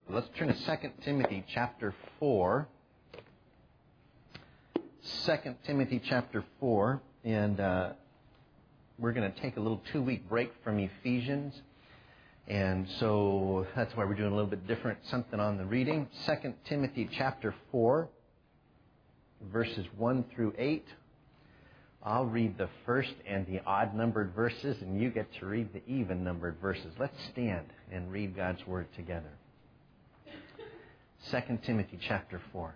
Let's turn to 2 Timothy chapter 4. 2 Timothy chapter 4, and we're going to take a little 2-week break from Ephesians. And so that's why we're doing a little bit different, something on the reading. 2 Timothy chapter 4, verses 1 through 8. I'll read the first and the odd-numbered verses, and you get to read the even-numbered verses. Let's stand and read God's Word together. 2 Timothy chapter 4.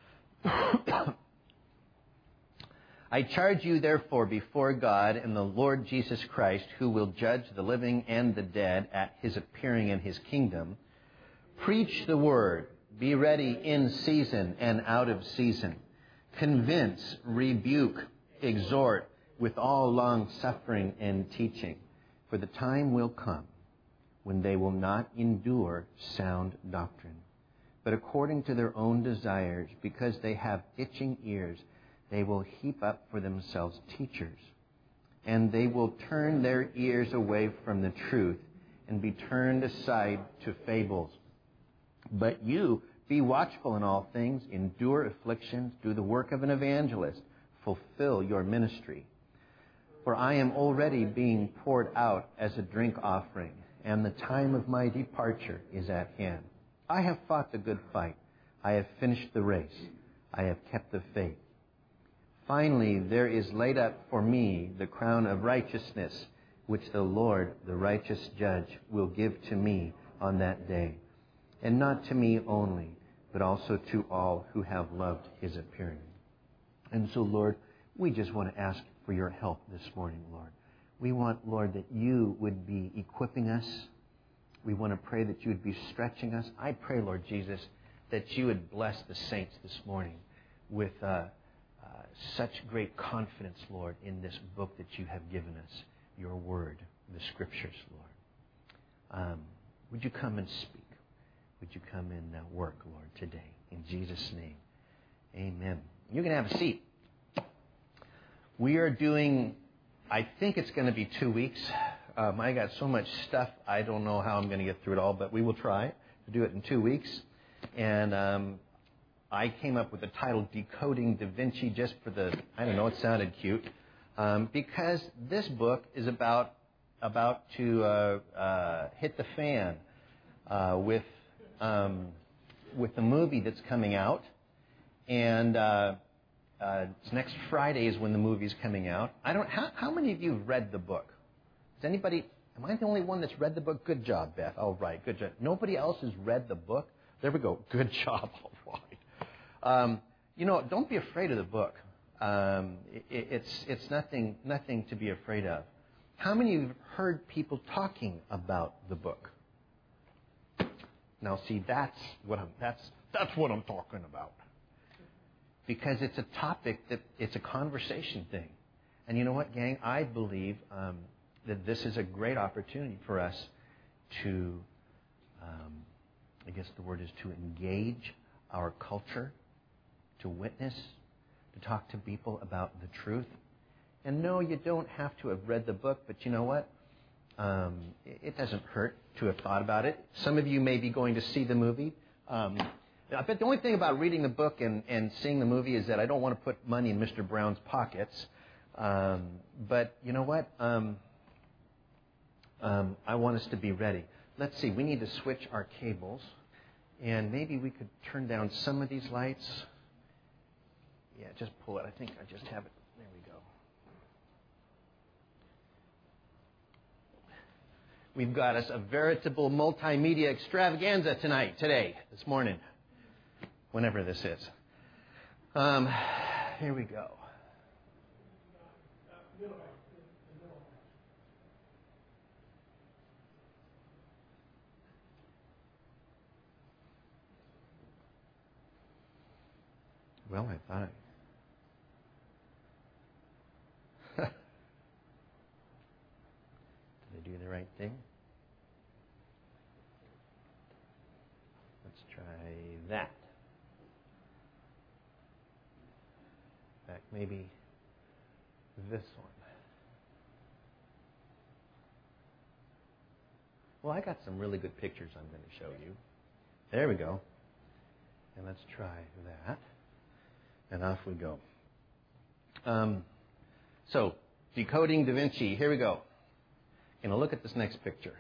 I charge you therefore before God and the Lord Jesus Christ, who will judge the living and the dead at His appearing in His kingdom, preach the word, be ready in season and out of season. Convince, rebuke, exhort with all long-suffering and teaching. For the time will come when they will not endure sound doctrine, but according to their own desires, because they have itching ears, they will heap up for themselves teachers, and they will turn their ears away from the truth and be turned aside to fables. But you, be watchful in all things, endure afflictions, do the work of an evangelist, fulfill your ministry. For I am already being poured out as a drink offering, and the time of my departure is at hand. I have fought the good fight. I have finished the race. I have kept the faith. Finally, there is laid up for me the crown of righteousness, which the Lord, the righteous judge, will give to me on that day. And not to me only, but also to all who have loved His appearing. And so, Lord, we just want to ask for your help this morning, Lord. We want, Lord, that you would be equipping us. We want to pray that you would be stretching us. I pray, Lord Jesus, that you would bless the saints this morning with such great confidence, Lord, in this book that you have given us, your word, the Scriptures, Lord. Would you come and speak? Would you come and work, Lord, today? In Jesus' name, amen. You can have a seat. We are doing, I think it's going to be 2 weeks. I got so much stuff, I don't know how I'm going to get through it all, but we will try to do it in 2 weeks. And I came up with the title, Decoding Da Vinci, just for the, I don't know, it sounded cute. Because this book is about to hit the fan with the movie that's coming out. And it's next Friday is when the movie's coming out. How many of you have read the book? Does anybody, am I the only one that's read the book? Good job, Beth. All right, good job. Nobody else has read the book? There we go. Good job. All right. Don't be afraid of the book. It's nothing to be afraid of. How many of you have heard people talking about the book? Now, see, that's what I'm talking about. Because it's a topic it's a conversation thing. And you know what, gang? I believe that this is a great opportunity for us to, I guess the word is to engage our culture, to witness, to talk to people about the truth. And no, you don't have to have read the book, but you know what? It doesn't hurt to have thought about it. Some of you may be going to see the movie. But the only thing about reading the book and seeing the movie is that I don't want to put money in Mr. Brown's pockets. But you know what? I want us to be ready. Let's see. We need to switch our cables. And maybe we could turn down some of these lights. Yeah, just pull it. I think I just have it. There we go. We've got us a veritable multimedia extravaganza today, this morning. Whenever this is. Here we go. Well, I thought Did I do the right thing? Let's try that. In fact, maybe this one. Well, I got some really good pictures I'm going to show you. There we go. And let's try that. And off we go. So, decoding Da Vinci. Here we go. Going to look at this next picture.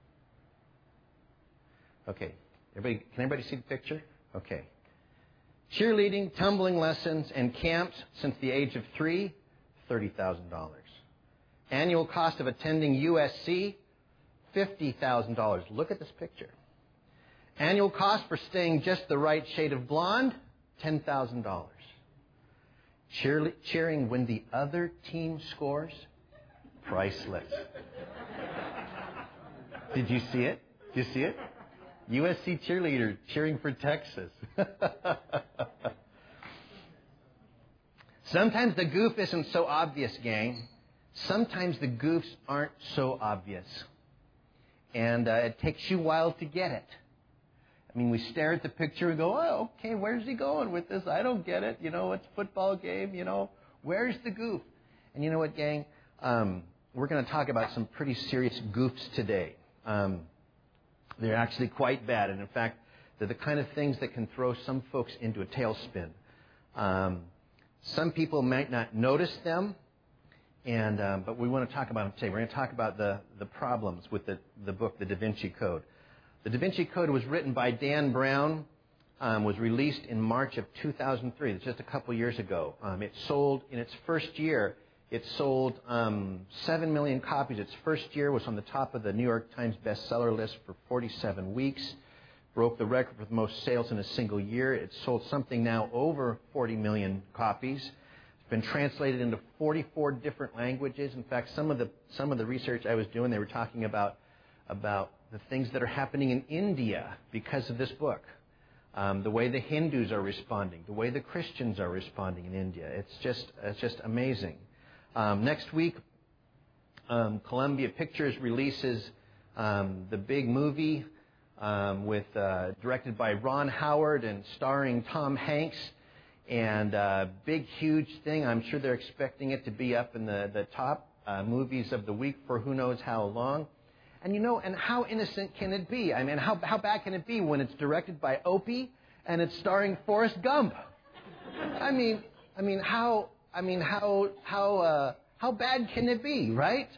Okay. Can everybody see the picture? Okay. Cheerleading, tumbling lessons, and camps since the age of 3, $30,000. Annual cost of attending USC, $50,000. Look at this picture. Annual cost for staying just the right shade of blonde, $10,000. Cheering when the other team scores, priceless. Did you see it? Did you see it? USC cheerleader cheering for Texas. Sometimes the goof isn't so obvious, gang. Sometimes the goofs aren't so obvious. And it takes you a while to get it. I mean, we stare at the picture and go, oh, okay, where's he going with this? I don't get it. You know, it's a football game. You know, where's the goof? And you know what, gang? We're going to talk about some pretty serious goofs today. They're actually quite bad. And in fact, they're the kind of things that can throw some folks into a tailspin. Some people might not notice them, but we want to talk about them today. We're going to talk about the problems with the book, The Da Vinci Code. The Da Vinci Code was written by Dan Brown, was released in March of 2003. It's just a couple years ago. It sold, in its first year, it sold 7 million copies. Its first year was on the top of the New York Times bestseller list for 47 weeks. Broke the record for the most sales in a single year. It's sold something now over 40 million copies. It's been translated into 44 different languages. In fact, some of the research I was doing, they were talking about the things that are happening in India because of this book. The way the Hindus are responding, the way the Christians are responding in India. It's just amazing. Next week, Columbia Pictures releases the big movie directed by Ron Howard and starring Tom Hanks. And big, huge thing. I'm sure they're expecting it to be up in the top movies of the week for who knows how long. And you know, and how innocent can it be? I mean, how bad can it be when it's directed by Opie and it's starring Forrest Gump? I mean, how bad can it be, right?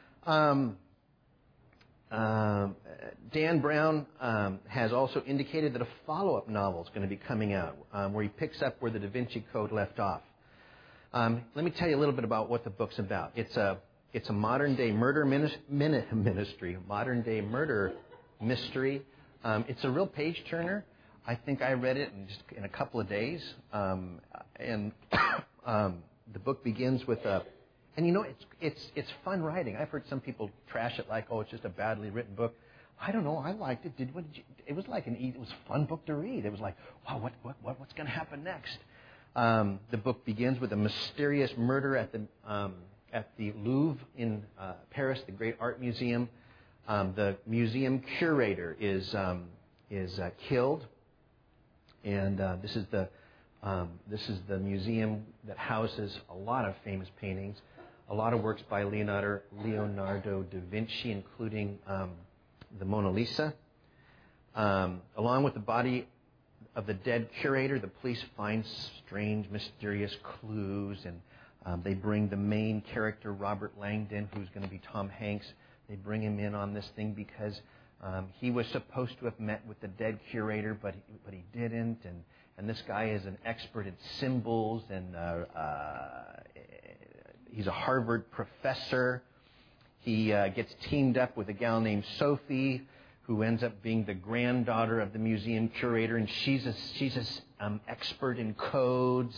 Dan Brown has also indicated that a follow-up novel is going to be coming out where he picks up where the Da Vinci Code left off. Let me tell you a little bit about what the book's about. It's a modern-day murder mystery. Modern-day murder mystery. It's a real page-turner. I think I read it in a couple of days. And the book begins with and you know, it's fun writing. I've heard some people trash it like, oh, it's just a badly written book. I don't know. I liked it. It was it was a fun book to read. It was like, wow, what's going to happen next? The book begins with a mysterious murder at the Louvre in Paris, the great art museum. The museum curator is killed, and this is the museum that houses a lot of famous paintings, a lot of works by Leonardo da Vinci, including the Mona Lisa. Along with the body of the dead curator, the police find strange, mysterious clues, and they bring the main character, Robert Langdon, who's going to be Tom Hanks. They bring him in on this thing because he was supposed to have met with the dead curator, but he didn't. And this guy is an expert in symbols, and he's a Harvard professor. He gets teamed up with a gal named Sophie, who ends up being the granddaughter of the museum curator, and she's an expert in codes,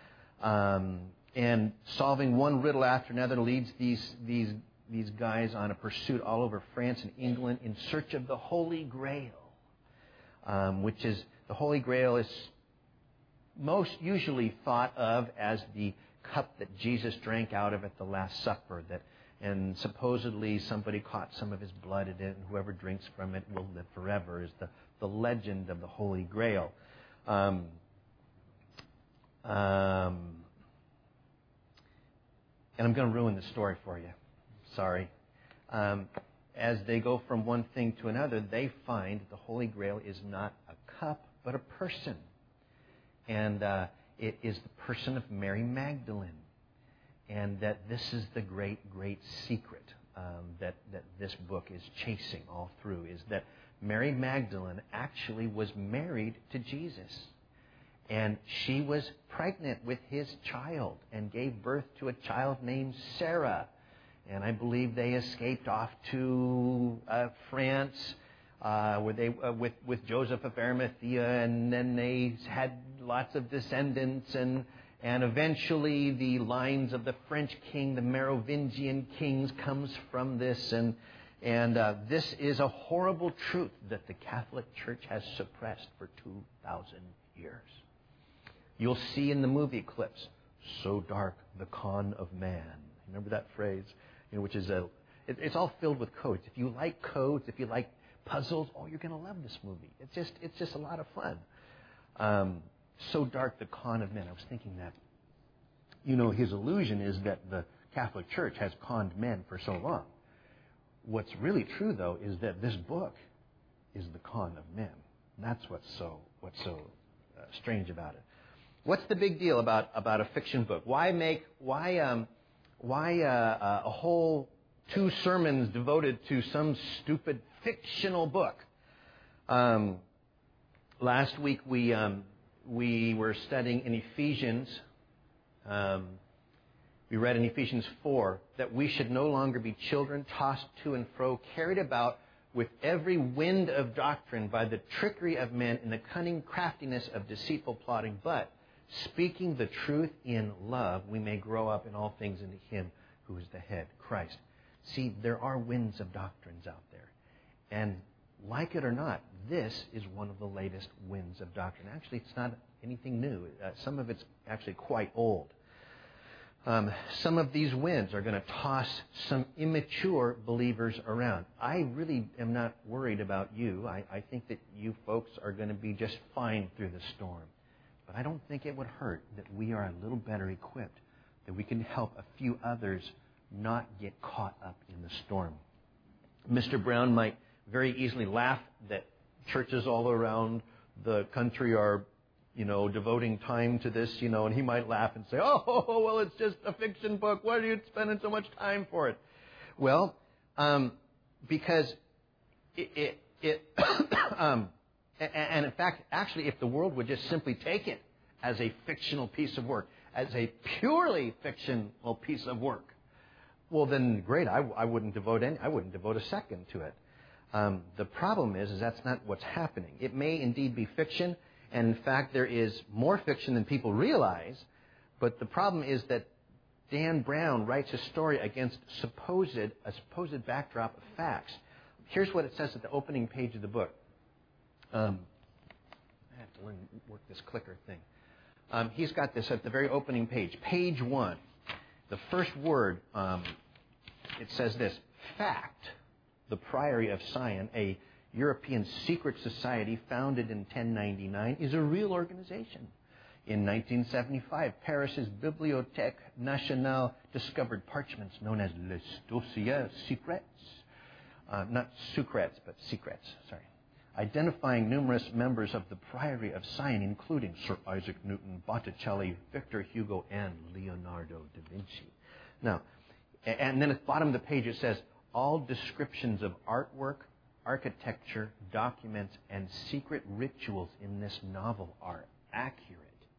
and solving one riddle after another leads these guys on a pursuit all over France and England in search of the Holy Grail, which is the Holy Grail is most usually thought of as the cup that Jesus drank out of at the Last Supper, and supposedly somebody caught some of his blood in it, and whoever drinks from it will live forever, is the legend of the Holy Grail. And I'm going to ruin the story for you. Sorry. As they go from one thing to another, they find the Holy Grail is not a cup, but a person. And it is the person of Mary Magdalene. And that this is the great, great secret that this book is chasing all through, is that Mary Magdalene actually was married to Jesus. And she was pregnant with his child and gave birth to a child named Sarah. And I believe they escaped off to France where they with Joseph of Arimathea, and then they had lots of descendants, and eventually the lines of the French king, the Merovingian kings, comes from this, and this is a horrible truth that the Catholic Church has suppressed for 2,000 years. You'll see in the movie clips, "So dark, the con of man." Remember that phrase? Which is it's all filled with codes. If you like codes, if you like puzzles, you're going to love this movie. It's just a lot of fun. So dark, the con of men. I was thinking that, his illusion is that the Catholic Church has conned men for so long. What's really true, though, is that this book is the con of men. That's what's so strange about it. What's the big deal about a fiction book? Why a whole 2 sermons devoted to some stupid fictional book? Last week we were studying in Ephesians. We read in Ephesians 4 that we should no longer be children tossed to and fro, carried about with every wind of doctrine by the trickery of men and the cunning craftiness of deceitful plotting, but speaking the truth in love, we may grow up in all things into Him who is the head, Christ. See, there are winds of doctrines out there. And like it or not, this is one of the latest winds of doctrine. Actually, it's not anything new. Some of it's actually quite old. Some of these winds are going to toss some immature believers around. I really am not worried about you. I think that you folks are going to be just fine through the storm. But I don't think it would hurt that we are a little better equipped, that we can help a few others not get caught up in the storm. Mr. Brown might very easily laugh that churches all around the country are, devoting time to this, and he might laugh and say, "Oh, well, it's just a fiction book. Why are you spending so much time for it?" Well, because and in fact, actually, if the world would just simply take it as a fictional piece of work, as a purely fictional piece of work, well, then great. I wouldn't devote a second to it. The problem is that's not what's happening. It may indeed be fiction, and in fact, there is more fiction than people realize. But the problem is that Dan Brown writes a story against a supposed backdrop of facts. Here's what it says at the opening page of the book. I have to work this clicker thing. He's got this at the very opening page. Page 1. The first word, it says this: fact. The Priory of Sion, a European secret society founded in 1099, is a real organization. In 1975, Paris's Bibliothèque Nationale discovered parchments known as Les Dossiers Secrets. Not secrets, but secrets, sorry. Identifying numerous members of the Priory of Sion, including Sir Isaac Newton, Botticelli, Victor Hugo, and Leonardo da Vinci. Now, and then at the bottom of the page it says, all descriptions of artwork, architecture, documents, and secret rituals in this novel are accurate.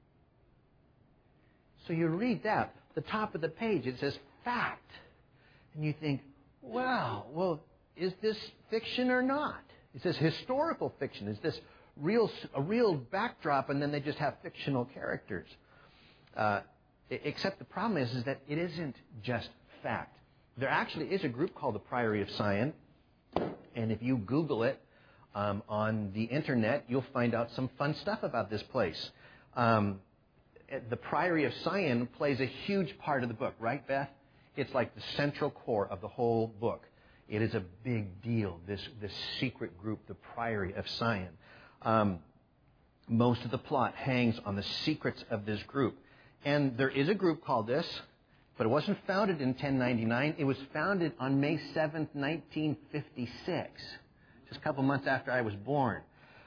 So you read that, the top of the page, it says fact. And you think, wow, well, is this fiction or not? It says historical fiction. Is this a real backdrop, and then they just have fictional characters? Except the problem is that it isn't just fact. There actually is a group called the Priory of Sion, and if you Google it on the internet, you'll find out some fun stuff about this place. The Priory of Sion plays a huge part of the book, right, Beth? It's like the central core of the whole book. It is a big deal, this secret group, the Priory of Sion. Most of the plot hangs on the secrets of this group. And there is a group called this, but it wasn't founded in 1099. It was founded on May 7th, 1956, just a couple months after I was born.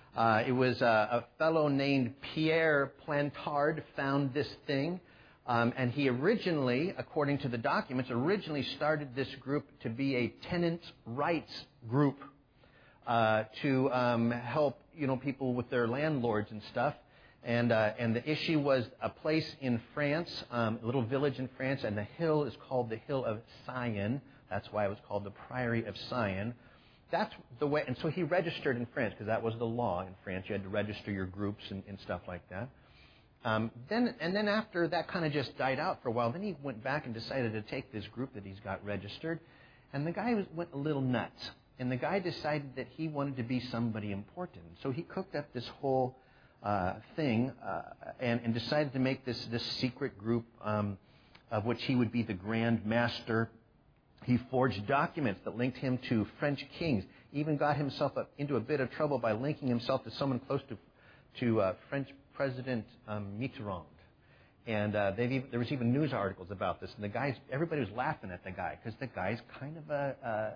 It was a fellow named Pierre Plantard found this thing. And he originally, according to the documents, started this group to be a tenants' rights group to help, people with their landlords and stuff. And the issue was a place in France, a little village in France, and the hill is called the Hill of Sion. That's why it was called the Priory of Sion. That's the way. And so he registered in France because that was the law in France. You had to register your groups and stuff like that. Then after that kind of just died out for a while, then he went back and decided to take this group that he's got registered. And the guy went a little nuts. And the guy decided that he wanted to be somebody important. So he cooked up this whole thing and decided to make this secret group of which he would be the Grand Master. He forged documents that linked him to French kings. Even got himself into a bit of trouble by linking himself to someone close to French President Mitterrand. And there was even news articles about this. And everybody was laughing at the guy because the guy's kind of a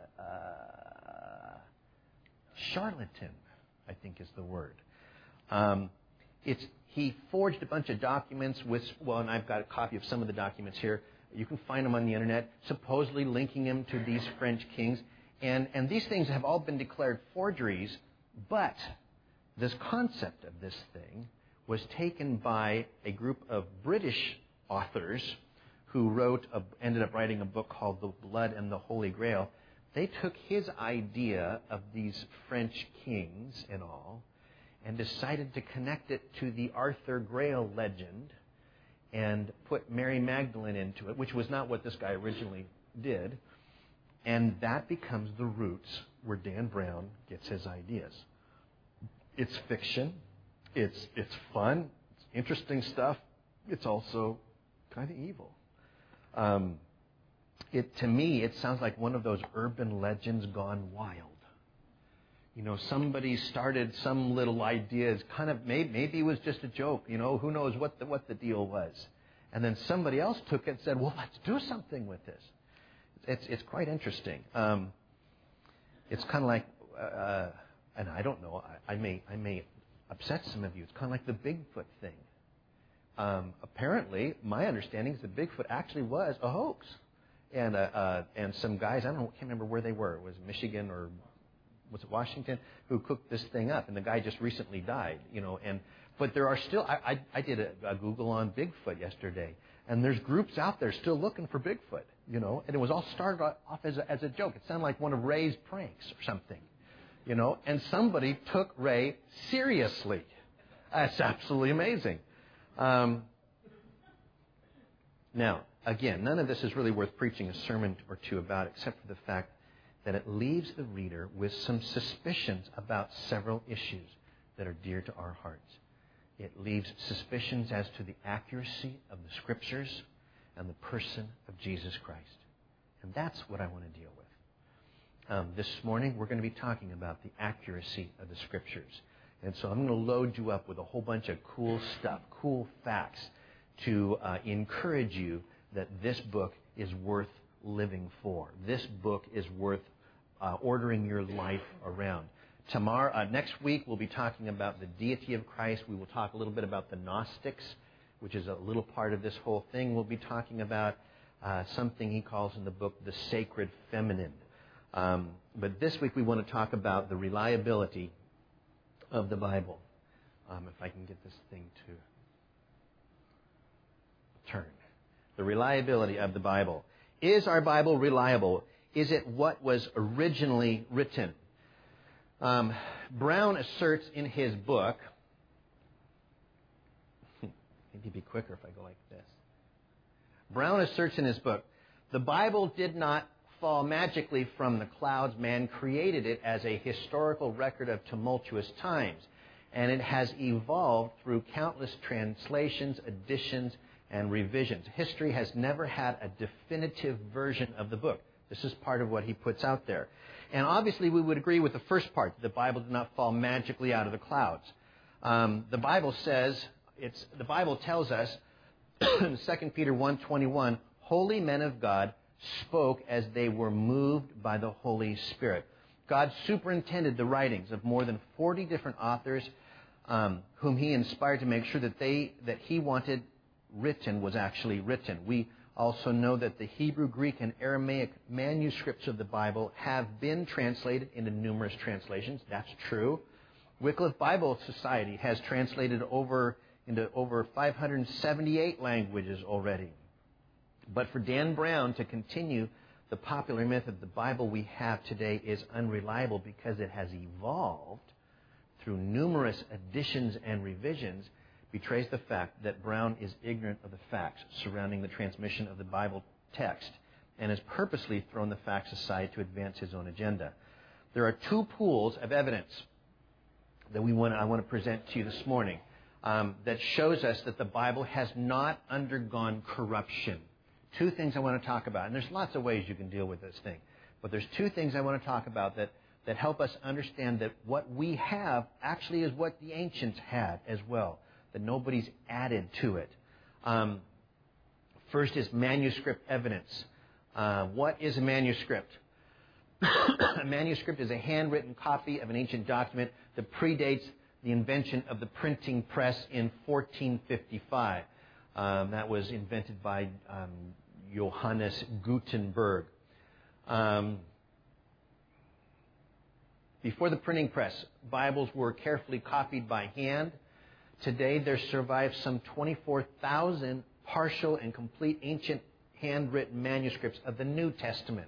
charlatan, I think is the word. He forged a bunch of documents and I've got a copy of some of the documents here. You can find them on the internet, supposedly linking him to these French kings. And these things have all been declared forgeries, but this concept of this thing was taken by a group of British authors who ended up writing a book called The Blood and the Holy Grail. They took his idea of these French kings and all and decided to connect it to the Arthur Grail legend and put Mary Magdalene into it, which was not what this guy originally did. And that becomes the roots where Dan Brown gets his ideas. It's fiction. It's fun. It's interesting stuff. It's also kind of evil. To me, it sounds like one of those urban legends gone wild. Somebody started some little idea. It's kind of maybe it was just a joke. Who knows what the deal was. And then somebody else took it and said, well, let's do something with this. It's quite interesting. It's kind of like, and I don't know, I may upset some of you. It's kind of like the Bigfoot thing. Apparently, my understanding is that Bigfoot actually was a hoax. And some guys, can't remember where they were. It was Michigan or was it Washington, who cooked this thing up. And the guy just recently died, But there are still, I did a Google on Bigfoot yesterday. And there's groups out there still looking for Bigfoot, And it was all started off as a joke. It sounded like one of Ray's pranks or something, And somebody took Ray seriously. That's absolutely amazing. Now, again, none of this is really worth preaching a sermon or two about, except for the fact that it leaves the reader with some suspicions about several issues that are dear to our hearts. It leaves suspicions as to the accuracy of the Scriptures and the person of Jesus Christ. And that's what I want to deal with. This morning, we're going to be talking about the accuracy of the Scriptures. And so I'm going to load you up with a whole bunch of cool stuff, cool facts, to encourage you that this book is worth living for. This book is worth ordering your life around. Next week, we'll be talking about the deity of Christ. We will talk a little bit about the Gnostics, which is a little part of this whole thing. We'll be talking about something he calls in the book the sacred feminine. But this week, we want to talk about the reliability of the Bible. If I can get this thing to turn. The reliability of the Bible. Is our Bible reliable? Is it what was originally written? Brown asserts in his book, maybe it'd be quicker if I go like this. Brown asserts in his book, the Bible did not fall magically from the clouds. Man created it as a historical record of tumultuous times, and it has evolved through countless translations, additions, and revisions. History has never had a definitive version of the book. This is part of what he puts out there. And obviously we would agree with the first part. The Bible did not fall magically out of the clouds. The Bible tells us in 2 Peter 1:21, holy men of God spoke as they were moved by the Holy Spirit. God superintended the writings of more than 40 different authors whom He inspired to make sure that He wanted written was actually written. We also know that the Hebrew, Greek, and Aramaic manuscripts of the Bible have been translated into numerous translations. That's true. Wycliffe Bible Society has translated into over 578 languages already. But for Dan Brown to continue the popular myth of the Bible we have today is unreliable because it has evolved through numerous additions and revisions, betrays the fact that Brown is ignorant of the facts surrounding the transmission of the Bible text and has purposely thrown the facts aside to advance his own agenda. There are two pools of evidence that I want to present to you this morning that shows us that the Bible has not undergone corruption. Two things I want to talk about, and there's lots of ways you can deal with this thing, but there's two things I want to talk about that help us understand that what we have actually is what the ancients had as well, that nobody's added to it. First is manuscript evidence. What is a manuscript? A manuscript is a handwritten copy of an ancient document that predates the invention of the printing press in 1455. That was invented by Johannes Gutenberg. Before the printing press, Bibles were carefully copied by hand. Today, there survive some 24,000 partial and complete ancient handwritten manuscripts of the New Testament.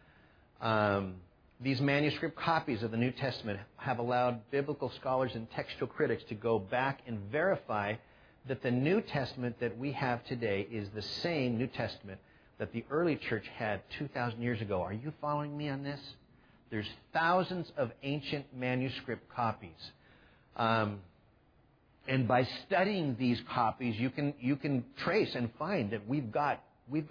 These manuscript copies of the New Testament have allowed biblical scholars and textual critics to go back and verify that the New Testament that we have today is the same New Testament that the early church had 2,000 years ago. Are you following me on this? There's thousands of ancient manuscript copies. And by studying these copies, you can trace and find that we've got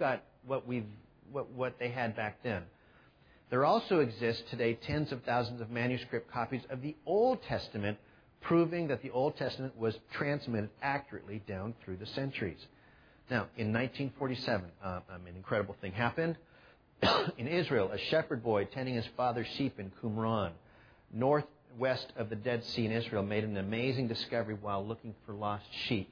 what they had back then. There also exist today tens of thousands of manuscript copies of the Old Testament, proving that the Old Testament was transmitted accurately down through the centuries. Now, in 1947, an incredible thing happened. In Israel, a shepherd boy tending his father's sheep in Qumran, northwest of the Dead Sea in Israel, made an amazing discovery while looking for lost sheep.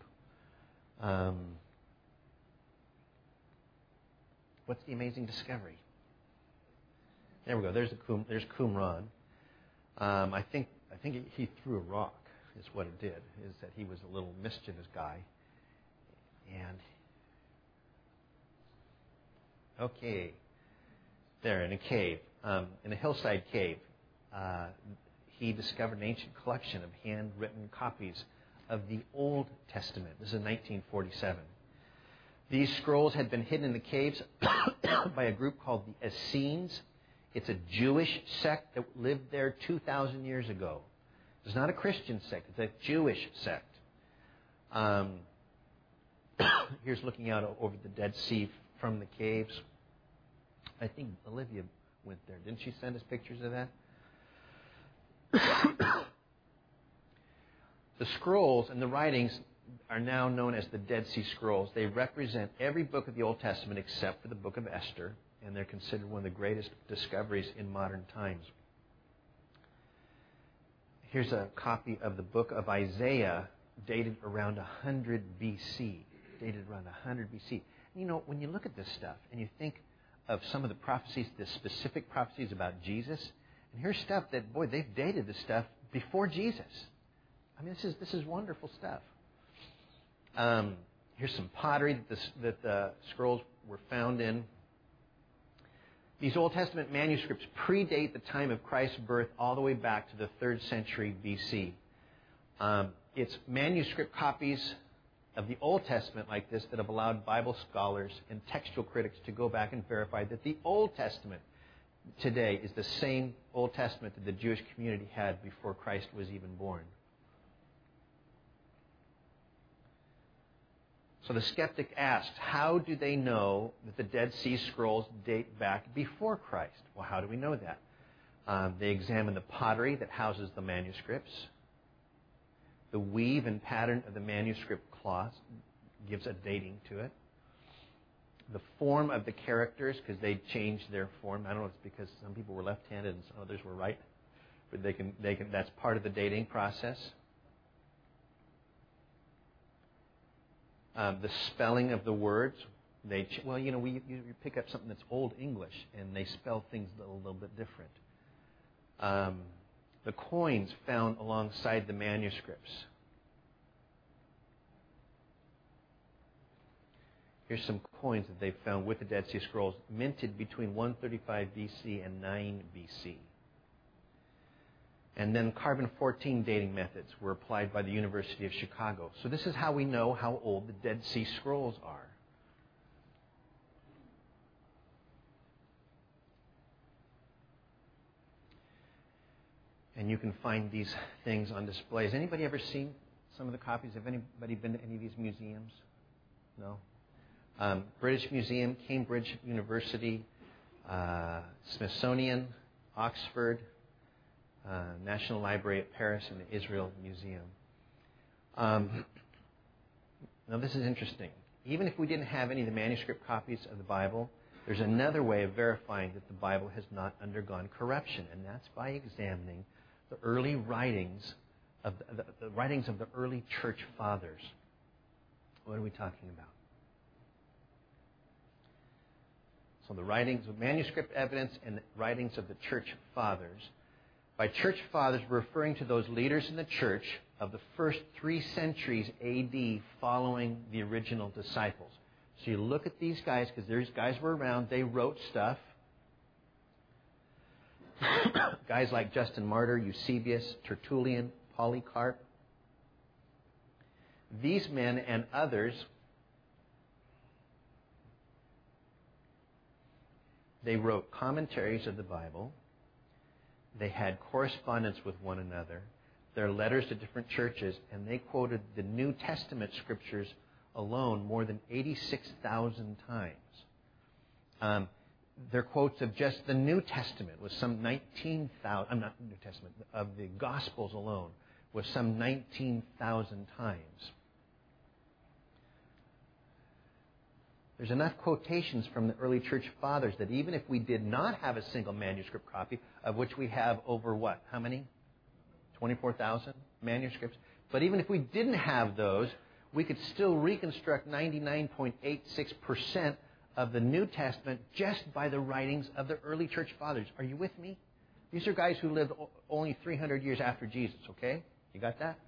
What's the amazing discovery? There we go. There's Qumran. I think he threw a rock. Is what it did. Is that he was a little mischievous guy. And okay, there in a cave, in a hillside cave, he discovered an ancient collection of handwritten copies of the Old Testament. This is 1947. These scrolls had been hidden in the caves by a group called the Essenes. It's a Jewish sect that lived there 2,000 years ago. It's not a Christian sect. It's a Jewish sect. Here's looking out over the Dead Sea from the caves. I think Olivia went there. Didn't she send us pictures of that? The scrolls and the writings are now known as the Dead Sea Scrolls. They represent every book of the Old Testament except for the book of Esther, and they're considered one of the greatest discoveries in modern times. Here's a copy of the book of Isaiah, dated around 100 BC. You know, when you look at this stuff and you think of some of the prophecies, the specific prophecies about Jesus, and here's stuff that, boy, they've dated this stuff before Jesus. I mean, this is wonderful stuff. Here's some pottery that the scrolls were found in. These Old Testament manuscripts predate the time of Christ's birth all the way back to the 3rd century BC. It's manuscript copies of the Old Testament like this that have allowed Bible scholars and textual critics to go back and verify that the Old Testament today is the same Old Testament that the Jewish community had before Christ was even born. So the skeptic asks, how do they know that the Dead Sea Scrolls date back before Christ? Well, how do we know that? They examine the pottery that houses the manuscripts. The weave and pattern of the manuscript cloth gives a dating to it. the form of the characters, because they changed their form. I don't know if it's because some people were left-handed and some others were right, but that's part of the dating process. The spelling of the words, you pick up something that's Old English and they spell things a little bit different. The coins found alongside the manuscripts. Here's some coins that they found with the Dead Sea Scrolls, minted between 135 BC and 9 BC. And then carbon-14 dating methods were applied by the University of Chicago. So this is how we know how old the Dead Sea Scrolls are. And you can find these things on display. Has anybody ever seen some of the copies? Have anybody been to any of these museums? No? British Museum, Cambridge University, Smithsonian, Oxford, National Library at Paris, and the Israel Museum. Now this is interesting. Even if we didn't have any of the manuscript copies of the Bible, there's another way of verifying that the Bible has not undergone corruption, and that's by examining the early writings of the writings of the early church fathers. What are we talking about? So the writings of manuscript evidence and the writings of the church fathers. By church fathers, we're referring to those leaders in the church of the first 3 centuries A.D. following the original disciples. So you look at these guys, because these guys were around, they wrote stuff. Guys like Justin Martyr, Eusebius, Tertullian, Polycarp. These men and others, they wrote commentaries of the Bible. They had correspondence with one another, their letters to different churches, and they quoted the New Testament scriptures alone more than 86,000 times. Their quotes of just the New Testament was some 19,000, not New Testament, of the Gospels alone was some 19,000 times. There's enough quotations from the early church fathers that even if we did not have a single manuscript copy, of which we have over what? How many? 24,000 manuscripts. But even if we didn't have those, we could still reconstruct 99.86% of the New Testament just by the writings of the early church fathers. Are you with me? These are guys who lived only 300 years after Jesus, okay? You got that?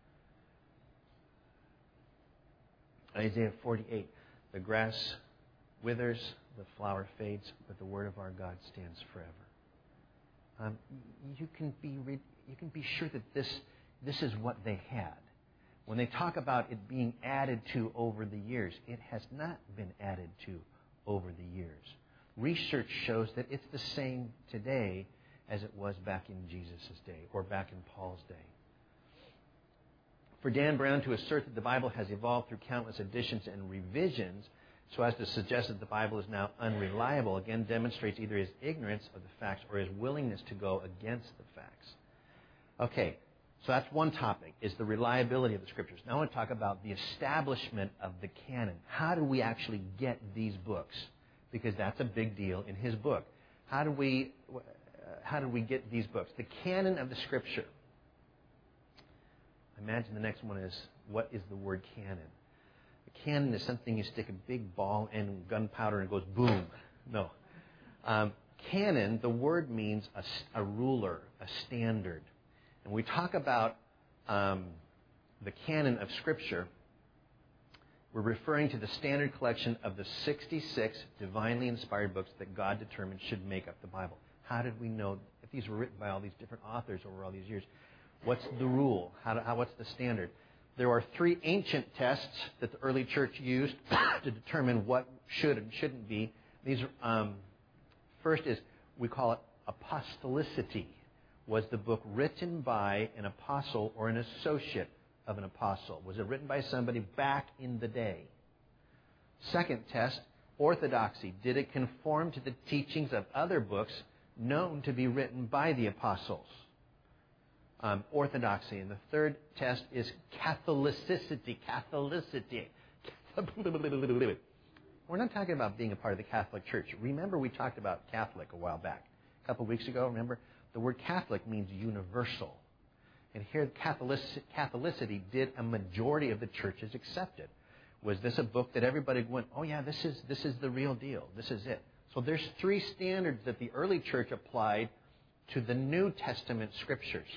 Isaiah 48. The grass withers, the flower fades, but the word of our God stands forever. You can be sure that this is what they had. When they talk about it being added to over the years, it has not been added to over the years. Research shows that it's the same today as it was back in Jesus' day or back in Paul's day. For Dan Brown to assert that the Bible has evolved through countless additions and revisions so as to suggest that the Bible is now unreliable, again demonstrates either his ignorance of the facts or his willingness to go against the facts. Okay, so that's one topic, is the reliability of the Scriptures. Now I want to talk about the establishment of the canon. How do we actually get these books? Because that's a big deal in his book. How do we get these books? The canon of the Scripture. I imagine the next one is, what is the word canon? A canon is something you stick a big ball in gunpowder and it goes boom. No. Canon, the word means a ruler, a standard. And we talk about the canon of Scripture, we're referring to the standard collection of the 66 divinely inspired books that God determined should make up the Bible. How did we know if these were written by all these different authors over all these years? What's the rule? What's the standard? There are 3 ancient tests that the early church used to determine what should and shouldn't be. These first is, we call it apostolicity. Was the book written by an apostle or an associate of an apostle? Was it written by somebody back in the day? Second test, orthodoxy. Did it conform to the teachings of other books known to be written by the apostles? Orthodoxy. And the third test is Catholicity. We're not talking about being a part of the Catholic Church. Remember, we talked about Catholic a while back. A couple of weeks ago, remember? The word Catholic means universal. And here, Catholicity did a majority of the churches accept it. Was this a book that everybody went, oh yeah, this is the real deal. This is it. So there's three standards that the early church applied to the New Testament scriptures.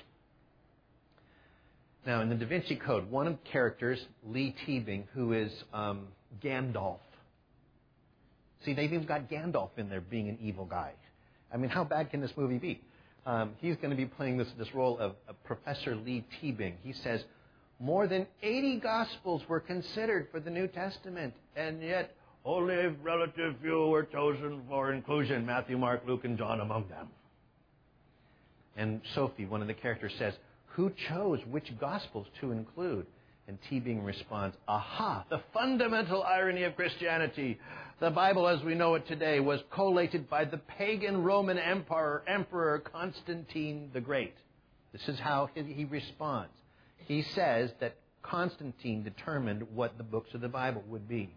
Now, in the Da Vinci Code, one of the characters, Lee Teabing, who is Gandalf. See, they've even got Gandalf in there being an evil guy. I mean, how bad can this movie be? He's going to be playing this role of Professor Lee Teabing. He says, more than 80 Gospels were considered for the New Testament, and yet only a relative few were chosen for inclusion, Matthew, Mark, Luke, and John among them. And Sophie, one of the characters, says, who chose which Gospels to include? And Teabing responds, aha, the fundamental irony of Christianity. The Bible as we know it today was collated by the pagan Roman Emperor Constantine the Great. This is how he responds. He says that Constantine determined what the books of the Bible would be.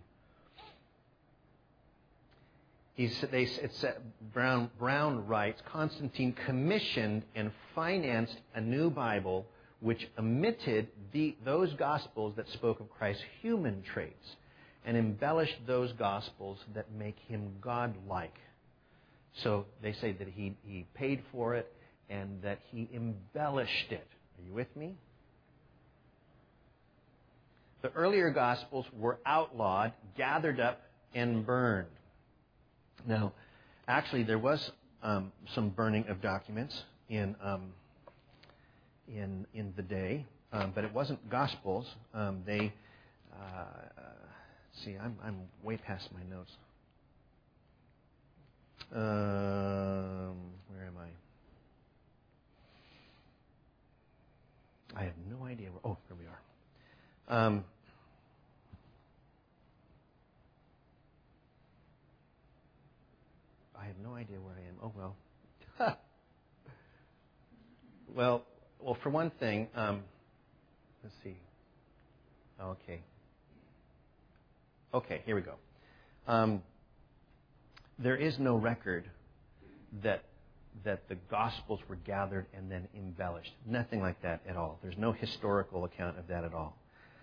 Brown writes, Constantine commissioned and financed a new Bible which omitted those Gospels that spoke of Christ's human traits and embellished those Gospels that make him God-like. So they say that he paid for it and that he embellished it. Are you with me? The earlier Gospels were outlawed, gathered up, and burned. Now, actually, there was some burning of documents in the day, but it wasn't Gospels. See, I'm way past my notes. Where am I? I have no idea where. Oh, here we are. I have no idea where I am. Oh, well. Well, for one thing, let's see. Okay, here we go. There is no record that the Gospels were gathered and then embellished. Nothing like that at all. There's no historical account of that at all.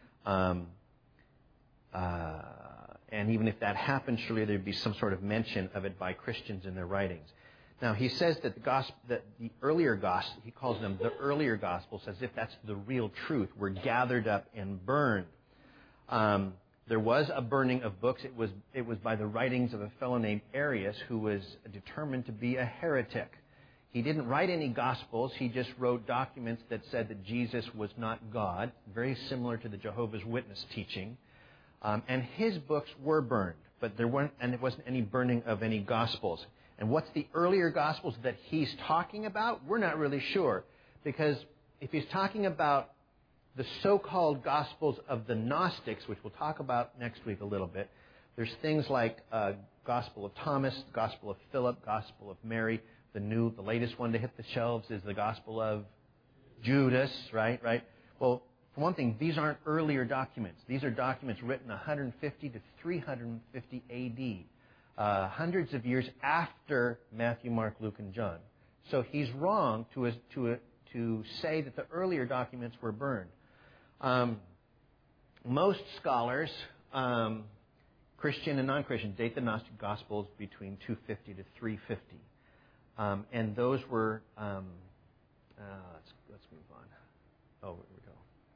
And even if that happened, surely there'd be some sort of mention of it by Christians in their writings. Now, he says that the earlier Gospels, he calls them the earlier Gospels, as if that's the real truth, were gathered up and burned. There was a burning of books. It was by the writings of a fellow named Arius, who was determined to be a heretic. He didn't write any Gospels. He just wrote documents that said that Jesus was not God, very similar to the Jehovah's Witness teaching. And his books were burned, but there wasn't any burning of any Gospels. And what's the earlier Gospels that he's talking about? We're not really sure, because if he's talking about the so-called Gospels of the Gnostics, which we'll talk about next week a little bit, there's things like Gospel of Thomas, Gospel of Philip, Gospel of Mary. The latest one to hit the shelves is the Gospel of Judas, right? Well, for one thing, these aren't earlier documents. These are documents written 150 to 350 A.D., hundreds of years after Matthew, Mark, Luke, and John. So he's wrong to say that the earlier documents were burned. Most scholars, Christian and non-Christian, date the Gnostic Gospels between 250 to 350. And those were, let's move on. Oh, here we go.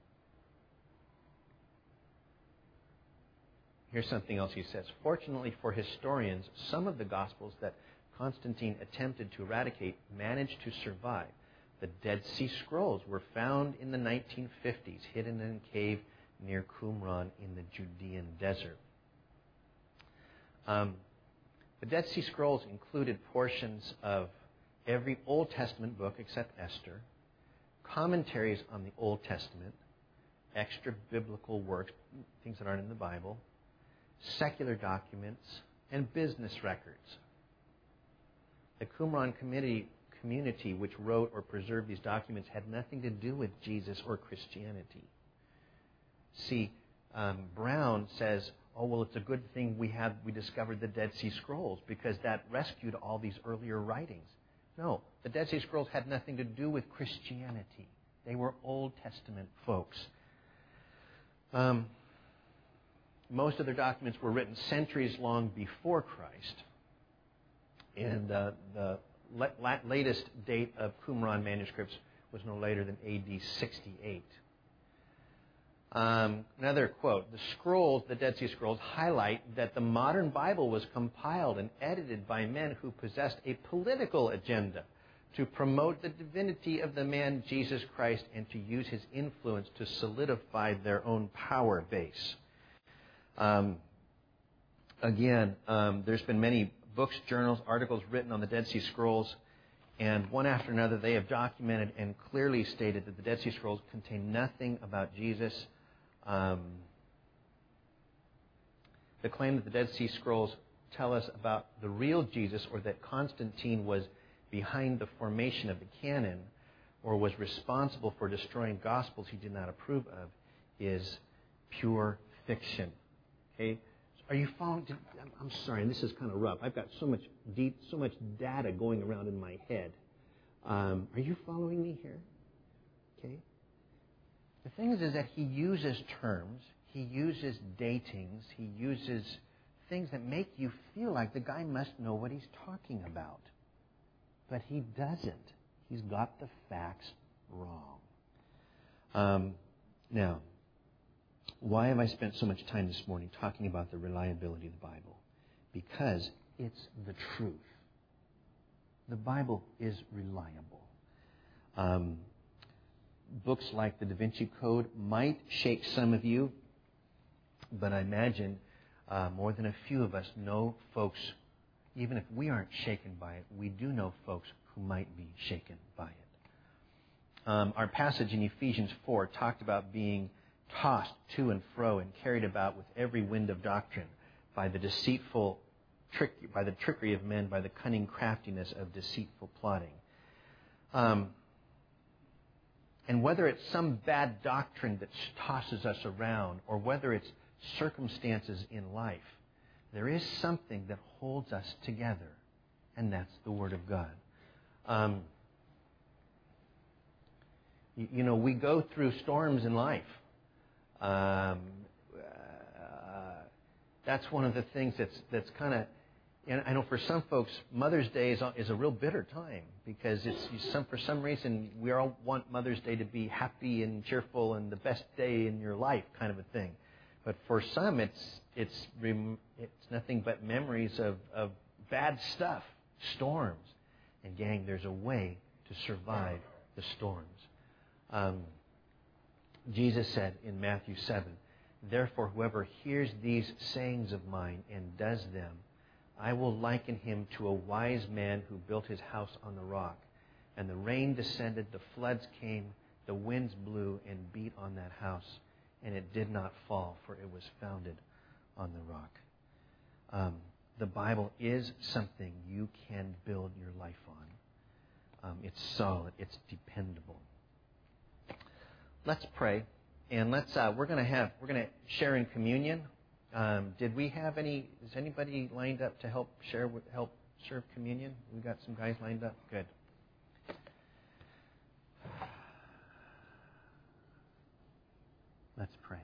Here's something else he says. Fortunately for historians, some of the Gospels that Constantine attempted to eradicate managed to survive. The Dead Sea Scrolls were found in the 1950s, hidden in a cave near Qumran in the Judean desert. The Dead Sea Scrolls included portions of every Old Testament book except Esther, commentaries on the Old Testament, extra biblical works, things that aren't in the Bible, secular documents, and business records. The Qumran community which wrote or preserved these documents had nothing to do with Jesus or Christianity. See, Brown says, oh, well, it's a good thing we discovered the Dead Sea Scrolls because that rescued all these earlier writings. No, the Dead Sea Scrolls had nothing to do with Christianity. They were Old Testament folks. Most of their documents were written centuries long before Christ. And the latest date of Qumran manuscripts was no later than AD 68. Another quote, the scrolls, the Dead Sea Scrolls, highlight that the modern Bible was compiled and edited by men who possessed a political agenda to promote the divinity of the man Jesus Christ and to use his influence to solidify their own power base. There's been many books, journals, articles written on the Dead Sea Scrolls, and one after another they have documented and clearly stated that the Dead Sea Scrolls contain nothing about Jesus. The claim that the Dead Sea Scrolls tell us about the real Jesus, or that Constantine was behind the formation of the canon or was responsible for destroying gospels he did not approve of, is pure fiction. Okay? Are you following? I'm sorry, and this is kind of rough. I've got so much data going around in my head. Are you following me here? Okay. The thing is that he uses terms, he uses datings, he uses things that make you feel like the guy must know what he's talking about. But he doesn't. He's got the facts wrong. Now, why have I spent so much time this morning talking about the reliability of the Bible? Because it's the truth. The Bible is reliable. Books like the Da Vinci Code might shake some of you, but I imagine more than a few of us know folks, even if we aren't shaken by it, we do know folks who might be shaken by it. Our passage in Ephesians 4 talked about being tossed to and fro and carried about with every wind of doctrine by the trickery of men, by the cunning craftiness of deceitful plotting. And whether it's some bad doctrine that tosses us around, or whether it's circumstances in life, there is something that holds us together, and that's the Word of God. We go through storms in life. That's one of the things that's kind of, and I know for some folks, Mother's Day is a real bitter time because for some reason we all want Mother's Day to be happy and cheerful and the best day in your life, kind of a thing. But for some, it's nothing but memories of bad stuff, storms. And gang, there's a way to survive the storms. Jesus said in Matthew 7, "Therefore, whoever hears these sayings of mine and does them, I will liken him to a wise man who built his house on the rock. And the rain descended, the floods came, the winds blew and beat on that house, and it did not fall, for it was founded on the rock." The Bible is something you can build your life on. It's solid. It's dependable. Let's pray, and we're going to share in communion. Did we have is anybody lined up to help serve communion? We got some guys lined up. Good. Let's pray.